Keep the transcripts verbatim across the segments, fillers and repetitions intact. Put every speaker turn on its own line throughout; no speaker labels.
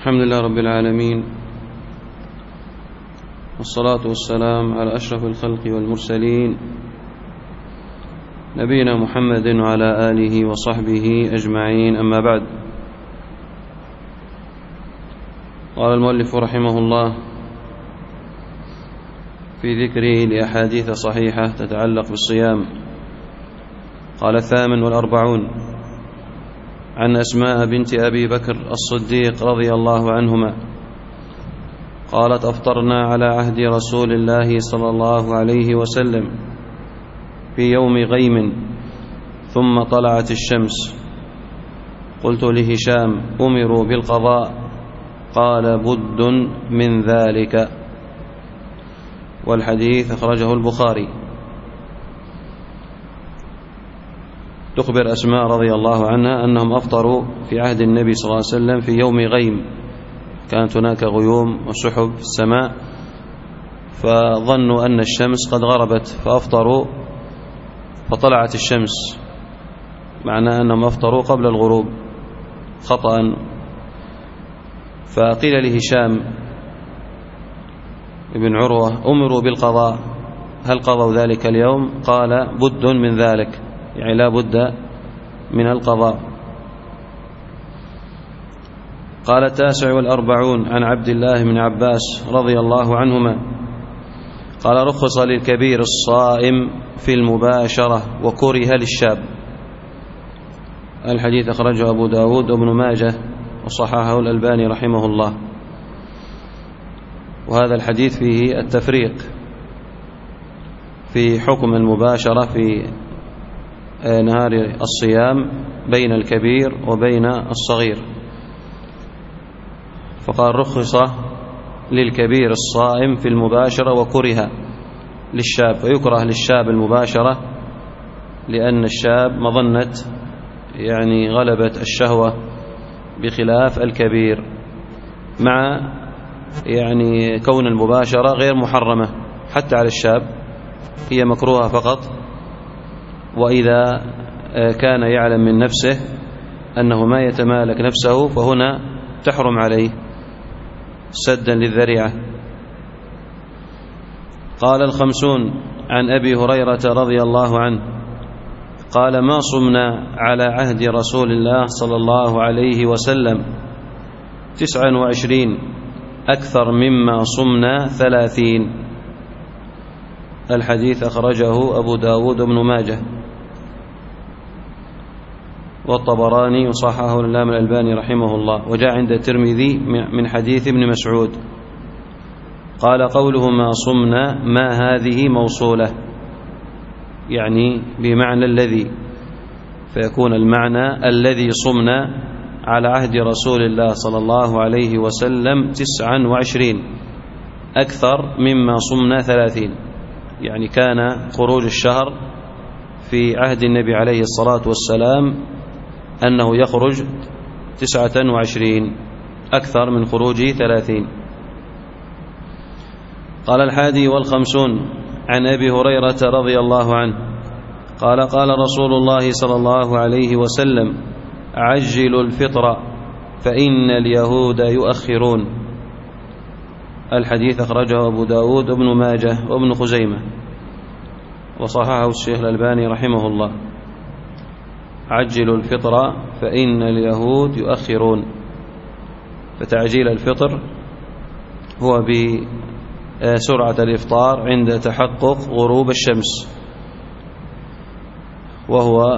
الحمد لله رب العالمين، والصلاة والسلام على أشرف الخلق والمرسلين نبينا محمد وعلى آله وصحبه أجمعين، أما بعد. قال المؤلف رحمه الله في ذكره لأحاديث صحيحة تتعلق بالصيام، قال الثامن والأربعون: عن أسماء بنت أبي بكر الصديق رضي الله عنهما قالت: أفطرنا على عهد رسول الله صلى الله عليه وسلم في يوم غيم ثم طلعت الشمس، قلت لهشام: أمروا بالقضاء؟ قال: بد من ذلك. والحديث أخرجه البخاري. تخبر أسماء رضي الله عنها أنهم أفطروا في عهد النبي صلى الله عليه وسلم في يوم غيم، كانت هناك غيوم وسحب في السماء، فظنوا أن الشمس قد غربت فأفطروا، فطلعت الشمس، معناه أنهم أفطروا قبل الغروب خطأ. فقيل لهشام ابن عروة: أمروا بالقضاء، هل قضوا ذلك اليوم؟ قال: بد من ذلك، يعني لا بد من القضاء. قال التاسع والأربعون: عن عبد الله بن عباس رضي الله عنهما قال: رخص للكبير الصائم في المباشرة وكره للشاب. الحديث أخرجه أبو داود وابن ماجه وصححه الألباني رحمه الله. وهذا الحديث فيه التفريق في حكم المباشرة في نهار الصيام بين الكبير وبين الصغير، فقال: رخص للكبير الصائم في المباشرة وكره للشاب، ويكره للشاب المباشرة لأن الشاب مظنة يعني غلبة الشهوة بخلاف الكبير، مع يعني كون المباشرة غير محرمة حتى على الشاب، هي مكروهة فقط، وإذا كان يعلم من نفسه أنه ما يتمالك نفسه فهنا تحرم عليه سدا للذريعة. قال الخمسون: عن أبي هريرة رضي الله عنه قال: ما صمنا على عهد رسول الله صلى الله عليه وسلم تسعا وعشرين أكثر مما صمنا ثلاثين. الحديث أخرجه أبو داود بن ماجه والطبراني وصححه الإمام الألباني رحمه الله. وجاء عند الترمذي من حديث ابن مسعود قال: قوله ما صمنا ما هذه موصولة، يعني بمعنى الذي، فيكون المعنى الذي صمنا على عهد رسول الله صلى الله عليه وسلم تسعا وعشرين أكثر مما صمنا ثلاثين، يعني كان خروج الشهر في عهد النبي عليه الصلاة والسلام أنه يخرج تسعة وعشرين أكثر من خروج ثلاثين. قال الحادي والخمسون: عن أبي هريرة رضي الله عنه قال: قال رسول الله صلى الله عليه وسلم: عجلوا الفطر فإن اليهود يؤخرون. الحديث أخرجه أبو داود وابن ماجه وابن خزيمة وصححه الشيخ الألباني رحمه الله. عجلوا الفطر فإن اليهود يؤخرون، فتعجيل الفطر هو بسرعة الإفطار عند تحقق غروب الشمس، وهو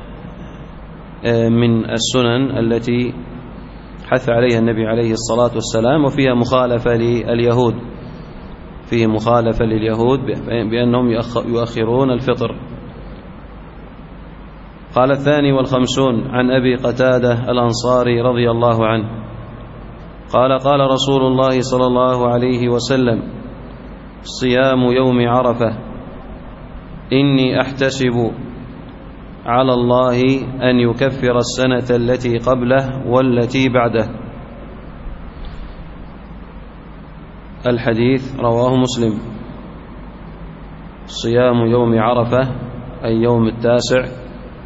من السنن التي حث عليها النبي عليه الصلاة والسلام، وفيها مخالفة لليهود، فيه مخالفة لليهود بأنهم يؤخرون الفطر. قال الثاني والخمسون: عن أبي قتادة الأنصاري رضي الله عنه قال: قال رسول الله صلى الله عليه وسلم: صيام يوم عرفة إني أحتسب على الله أن يكفر السنة التي قبله والتي بعده. الحديث رواه مسلم. صيام يوم عرفة أي يوم التاسع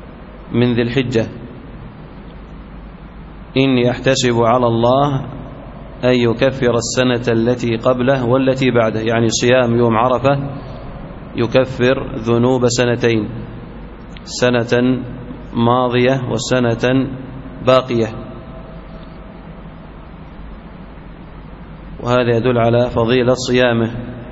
من ذي الحجة إني أحتسب على الله أن يكفر السنة التي قبله والتي بعده، يعني صيام يوم عرفة يكفر ذنوب سنتين، سنة ماضية وسنة باقية، وهذا يدل على فضيلة صيامه.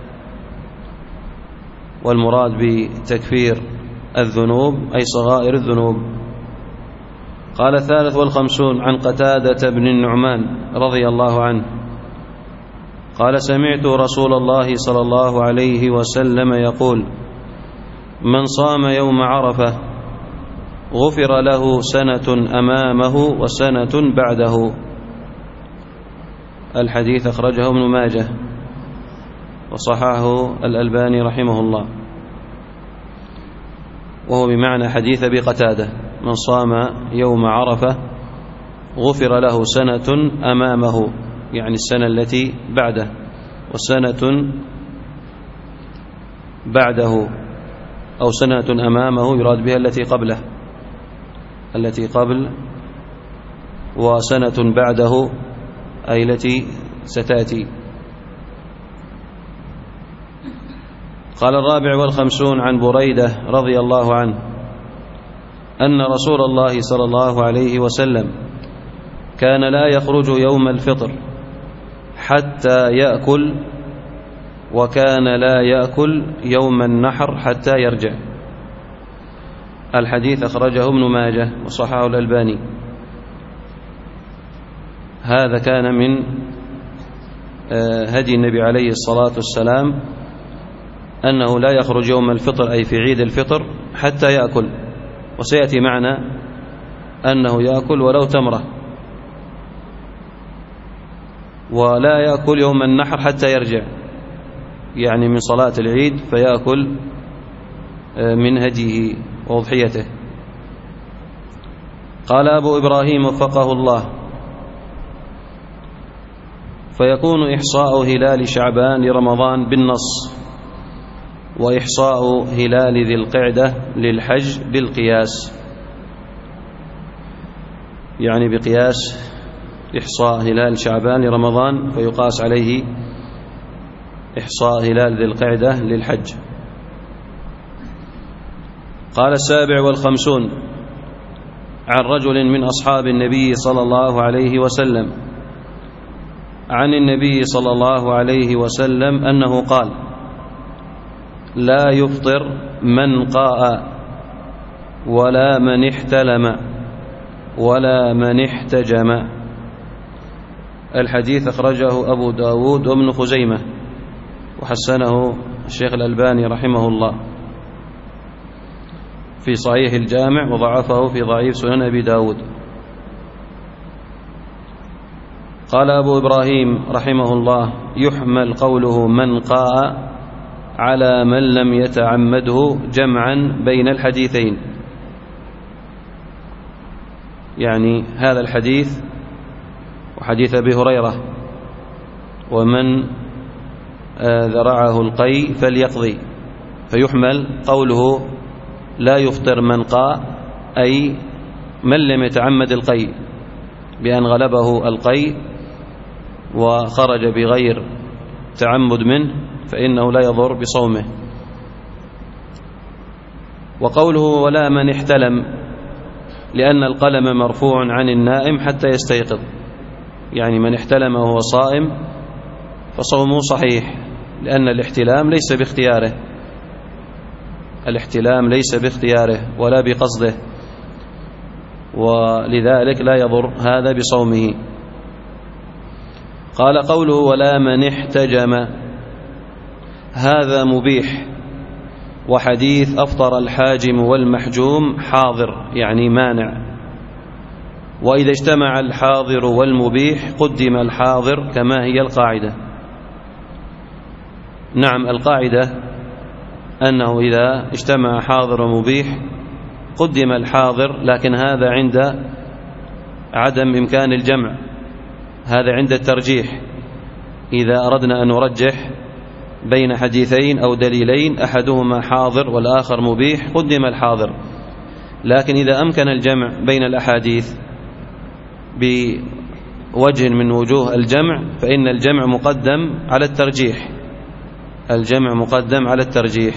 والمراد بتكفير الذنوب أي صغائر الذنوب. قال الثالث والخمسون عن قتادة بن النعمان رضي الله عنه قال سمعت رسول الله صلى الله عليه وسلم يقول من صام يوم عرفة غفر له سنة أمامه وسنة بعده. الحديث أخرجه ابن ماجه وصححه الألباني رحمه الله، وهو بمعنى حديث أبي قتادة من صام يوم عرفة غفر له سنة أمامه، يعني السنة التي بعده، وسنة بعده أو سنة أمامه يراد بها التي قبله، التي قبل، وسنة بعده أي التي ستأتي. قال الرابع والخمسون عن بريدة رضي الله عنه أن رسول الله صلى الله عليه وسلم كان لا يخرج يوم الفطر حتى يأكل، وكان لا يأكل يوم النحر حتى يرجع. الحديث أخرجه ابن ماجه وصححه الألباني. هذا كان من هدي النبي عليه الصلاة والسلام أنه لا يخرج يوم الفطر أي في عيد الفطر حتى يأكل، وسيأتي معنا أنه يأكل ولو تمرة، ولا يأكل يوم النحر حتى يرجع، يعني من صلاة العيد فيأكل من هديه وأضحيته. قال أبو إبراهيم وفقه الله فيكون إحصاء هلال شعبان لرمضان بالنص، وإحصاء هلال ذي القعدة للحج بالقياس، يعني بقياس إحصاء هلال شعبان لرمضان فيقاس عليه إحصاء هلال ذي القعدة للحج. قال السابع والخمسون عن رجل من أصحاب النبي صلى الله عليه وسلم عن النبي صلى الله عليه وسلم أنه قال لا يفطر من قاء ولا من احتلم ولا من احتجم. الحديث أخرجه أبو داود وابن خزيمة وحسنه الشيخ الألباني رحمه الله في صحيح الجامع، وضعفه في ضعيف سنن أبي داود. قال أبو إبراهيم رحمه الله يحمل قوله من قاء على من لم يتعمده جمعا بين الحديثين، يعني هذا الحديث وحديث أبي هريرة ومن ذرعه القي فليقضي، فيحمل قوله لا يفطر من قاء أي من لم يتعمد القي بأن غلبه القي وخرج بغير تعمد منه فإنه لا يضر بصومه. وقوله ولا من احتلم لأن القلم مرفوع عن النائم حتى يستيقظ، يعني من احتلم وهو صائم فصومه صحيح، لأن الاحتلام ليس باختياره، الاحتلام ليس باختياره ولا بقصده، ولذلك لا يضر هذا بصومه. قال قوله ولا من احتجم هذا مبيح، وحديث أفطر الحاجم والمحجوم حاضر يعني مانع، وإذا اجتمع الحاضر والمبيح قدم الحاضر كما هي القاعدة. نعم القاعدة أنه إذا اجتمع حاضر ومبيح قدم الحاضر، لكن هذا عند عدم إمكان الجمع، هذا عند الترجيح. إذا أردنا أن نرجح بين حديثين أو دليلين أحدهما حاضر والآخر مبيح قدم الحاضر، لكن إذا أمكن الجمع بين الأحاديث وجه من وجوه الجمع فإن الجمع مقدم على الترجيح، الجمع مقدم على الترجيح.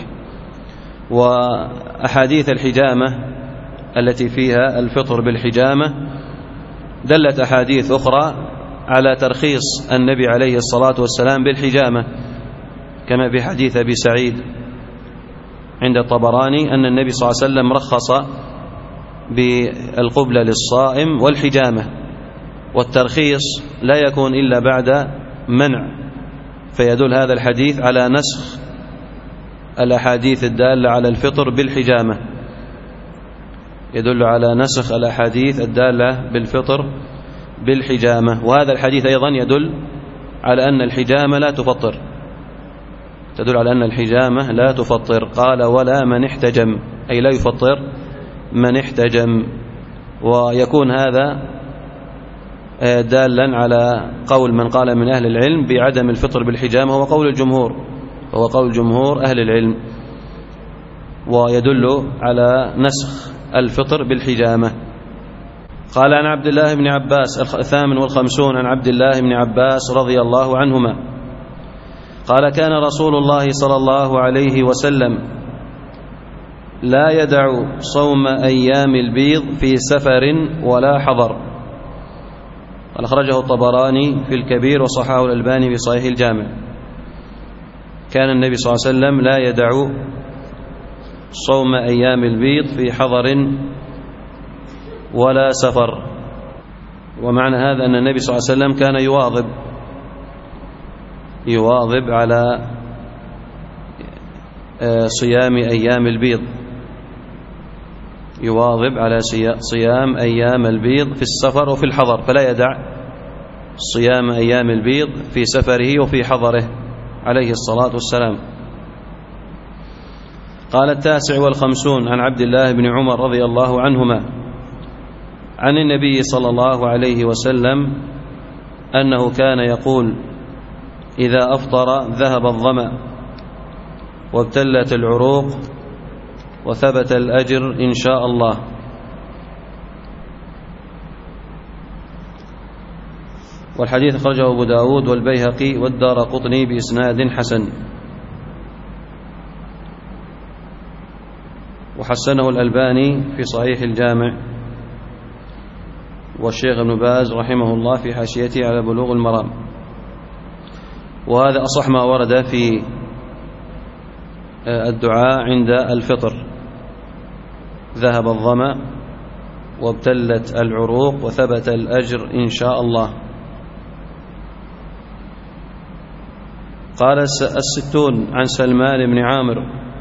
وأحاديث الحجامة التي فيها الفطر بالحجامة دلت أحاديث أخرى على ترخيص النبي عليه الصلاة والسلام بالحجامة، كما في حديث أبي سعيد عند الطبراني أن النبي صلى الله عليه وسلم رخص بالقبلة للصائم والحجامة، والترخيص لا يكون إلا بعد منع، فيدل هذا الحديث على نسخ الأحاديث الدالة على الفطر بالحجامة، يدل على نسخ الأحاديث الدالة بالفطر بالحجامة. وهذا الحديث أيضا يدل على أن الحجامة لا تفطر، تدل على أن الحجامة لا تفطر. قال ولا من احتجم، أي لا يفطر من احتجم. ويكون هذا دالا على قول من قال من أهل العلم بعدم الفطر بالحجامة، هو قول الجمهور، هو قول جمهور أهل العلم، ويدل على نسخ الفطر بالحجامة. قال عن عبد الله بن عباس الثامن والخمسون عن عبد الله بن عباس رضي الله عنهما قال كان رسول الله صلى الله عليه وسلم لا يدع صوم أيام البيض في سفر ولا حضر. أخرجه الطبراني في الكبير وصححه الألباني في صحيح الجامع. كان النبي صلى الله عليه وسلم لا يدع صوم أيام البيض في حضر ولا سفر. ومعنى هذا أن النبي صلى الله عليه وسلم كان يواظب يواظب على صيام أيام البيض، يواظب على صيام أيام البيض في السفر وفي الحضر، فلا يدع صيام أيام البيض في سفره وفي حضره عليه الصلاة والسلام. قال التاسع والخمسون عن عبد الله بن عمر رضي الله عنهما عن النبي صلى الله عليه وسلم أنه كان يقول إذا أفطر ذهب الظمأ وابتلت العروق وثبت الأجر إن شاء الله. والحديث أخرجه أبو داود والبيهقي والدارقطني بإسناد حسن، وحسنه الألباني في صحيح الجامع، والشيخ ابن باز رحمه الله في حاشيته على بلوغ المرام. وهذا أصح ما ورد في الدعاء عند الفطر: ذهب الظمأ وابتلت العروق وثبت الأجر إن شاء الله. قال الستون عن سلمان بن عامر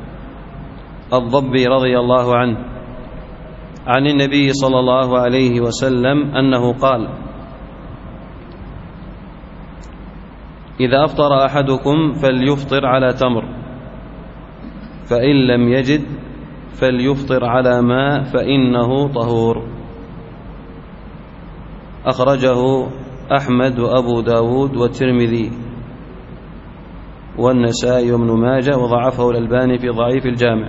الضبي رضي الله عنه عن النبي صلى الله عليه وسلم أنه قال: إذا أفطر أحدكم فليفطر على تمر، فإن لم يجد فليفطر على ماء فإنه طهور. أخرجه أحمد وأبو داود والترمذي والنسائي وابن ماجه، وضعفه الألباني في ضعيف الجامع،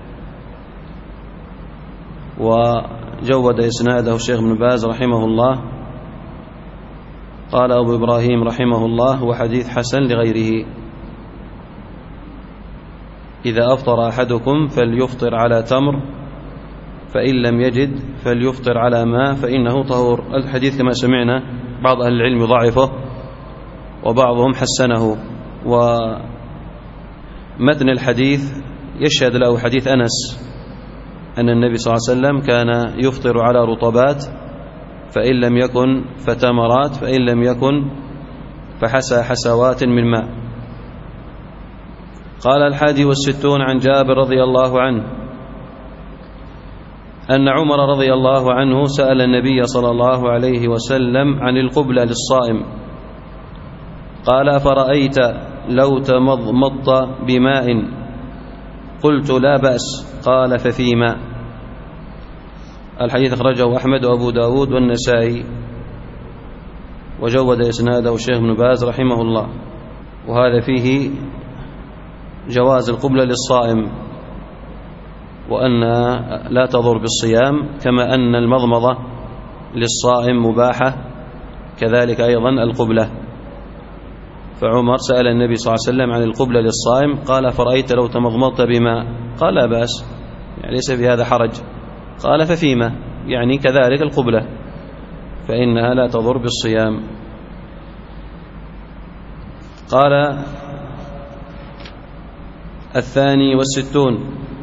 وجود إسناده الشيخ ابن باز رحمه الله. قال أبو إبراهيم رحمه الله: هو حديث حسن لغيره. إذا أفطر أحدكم فليفطر على تمر، فإن لم يجد فليفطر على ماء فإنه طهور. الحديث كما سمعنا بعض أهل العلم يضعفه وبعضهم حسنه. ومتن الحديث يشهد له حديث أنس أن النبي صلى الله عليه وسلم كان يفطر على رطبات، فإن لم يكن فتمرات، فإن لم يكن فحسى حسوات من ماء. قال الحادي والستون عن جابر رضي الله عنه أن عمر رضي الله عنه سأل النبي صلى الله عليه وسلم عن القبلة للصائم، قال: أفرأيت لو تمضمضت بماء؟ قلت: لا بأس. قال: ففيما؟ الحديث أخرجه أحمد وأبو داود والنسائي، وجود إسناده الشيخ ابن باز رحمه الله. وهذا فيه جواز القبلة للصائم، وأن لا تضر بالصيام، كما أن المضمضة للصائم مباحة كذلك أيضا القبلة. فعمر سأل النبي صلى الله عليه وسلم عن القبلة للصائم، قال فرأيت لو تمضمضت بماء؟ قال لا بأس، يعني ليس في هذا حرج. قال ففيما؟ يعني كذلك القبلة فإنها لا تضر بالصيام. قال الثاني والستون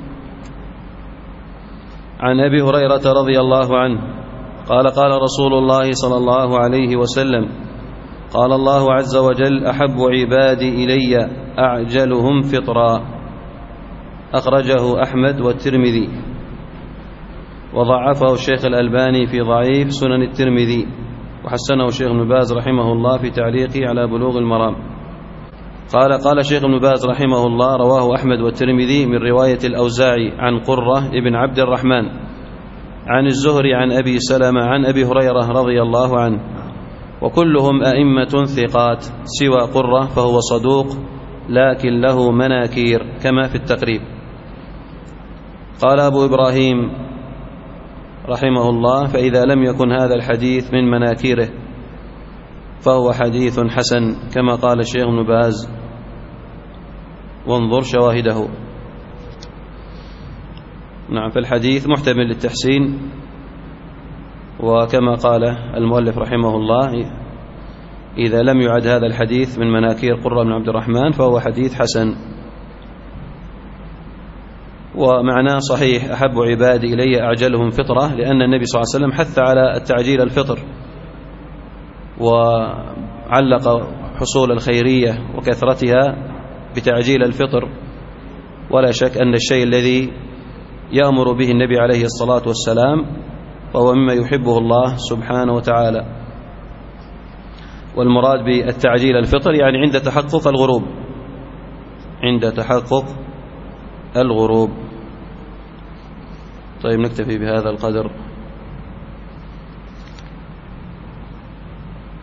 عن أبي هريرة رضي الله عنه قال قال رسول الله صلى الله عليه وسلم قال الله عز وجل أحب عبادي إلي أعجلهم فطرا. أخرجه أحمد والترمذي، وضعفه الشيخ الألباني في ضعيف سنن الترمذي، وحسنه الشيخ ابن باز رحمه الله في تعليقه على بلوغ المرام. قال قال الشيخ ابن باز رحمه الله رواه أحمد والترمذي من رواية الأوزاعي عن قرة ابن عبد الرحمن عن الزهري عن أبي سلمة عن أبي هريرة رضي الله عنه، وكلهم أئمة ثقات سوى قرة فهو صدوق لكن له مناكير كما في التقريب. قال أبو إبراهيم رحمه الله فإذا لم يكن هذا الحديث من مناكيره فهو حديث حسن كما قال الشيخ ابن باز، وانظر شواهده. نعم، فالحديث محتمل للتحسين، وكما قال المؤلف رحمه الله إذا لم يعد هذا الحديث من مناكير قرة بن عبد الرحمن فهو حديث حسن. ومعناه صحيح أحب عبادي إلي أعجلهم فطرة، لأن النبي صلى الله عليه وسلم حث على التعجيل الفطر، وعلق حصول الخيرية وكثرتها بتعجيل الفطر، ولا شك أن الشيء الذي يأمر به النبي عليه الصلاة والسلام فهو مما يحبه الله سبحانه وتعالى. والمراد بالتعجيل الفطر يعني عند تحقق الغروب، عند تحقق الغروب. طيب نكتفي بهذا القدر.